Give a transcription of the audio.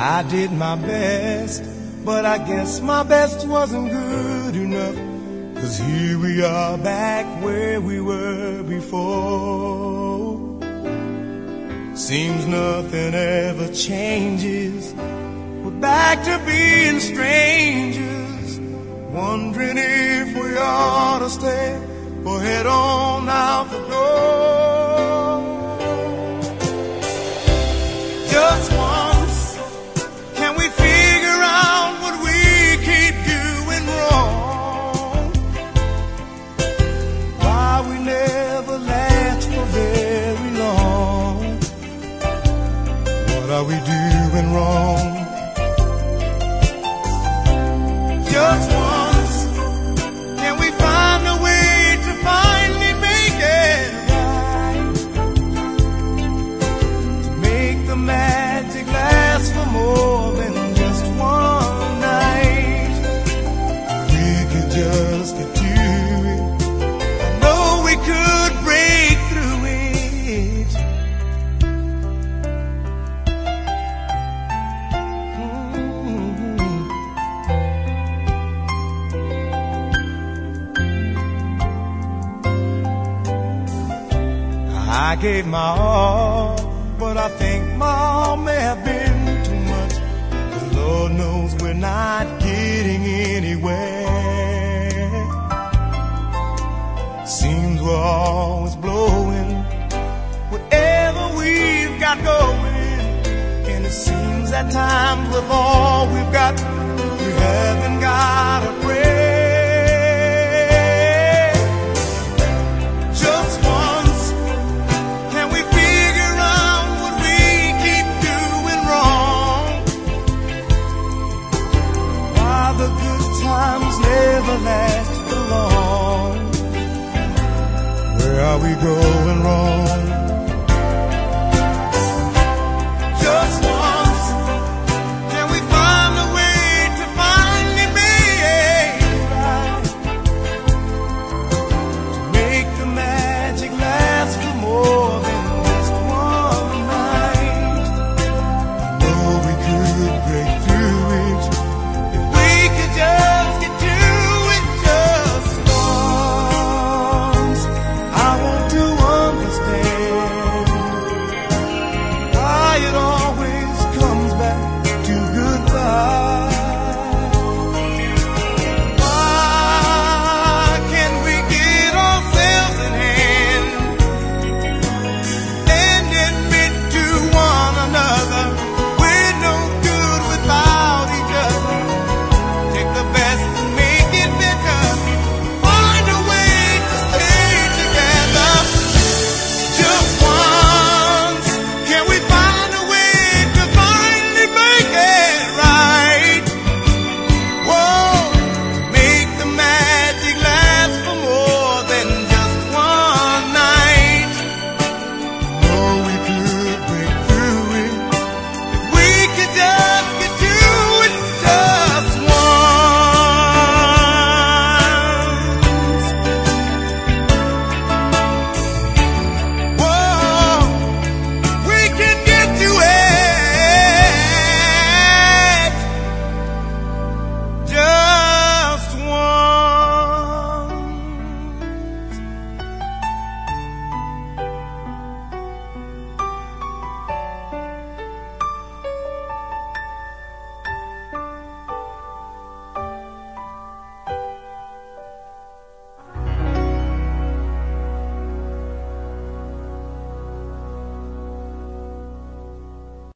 I did my best, but I guess my best wasn't good enough. 'Cause here we are back where we were before. Seems nothing ever changes. We're back to being strangers, wondering if we ought to stay or head on out the door. Just once, can we figure out what we keep doing wrong? Why we never last for very long? What are we doing wrong? Just once, can we find a way to finally make it right? To make the magic last for more than just one night. We could just get to it. I know we could break through it. I gave my all, but I think my all may have been too much. 'Cause Lord knows we're not getting anywhere. Seems we're always blowing whatever we've got going. And it seems at times with all we've got, we haven't got a prayer. Times never last for long. Where are we going wrong?